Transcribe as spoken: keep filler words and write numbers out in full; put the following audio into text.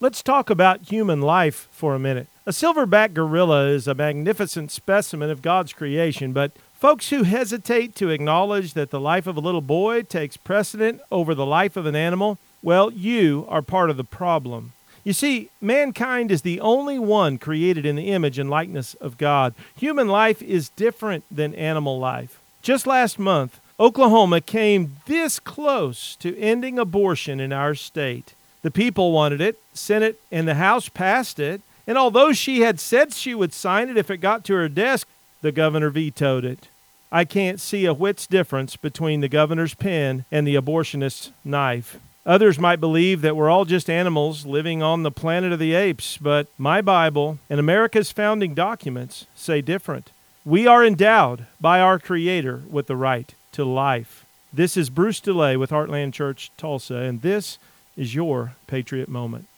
Let's talk about human life for a minute. A silverback gorilla is a magnificent specimen of God's creation, but folks who hesitate to acknowledge that the life of a little boy takes precedent over the life of an animal, well, you are part of the problem. You see, mankind is the only one created in the image and likeness of God. Human life is different than animal life. Just last month, Oklahoma came this close to ending abortion in our state. The people wanted it, Senate and the House passed it, and although she had said she would sign it if it got to her desk, the governor vetoed it. I can't see a whit's difference between the governor's pen and the abortionist's knife. Others might believe that we're all just animals living on the planet of the apes, but my Bible and America's founding documents say different. We are endowed by our Creator with the right to life. This is Bruce DeLay with Heartland Church, Tulsa, and this is your Patriot Moment.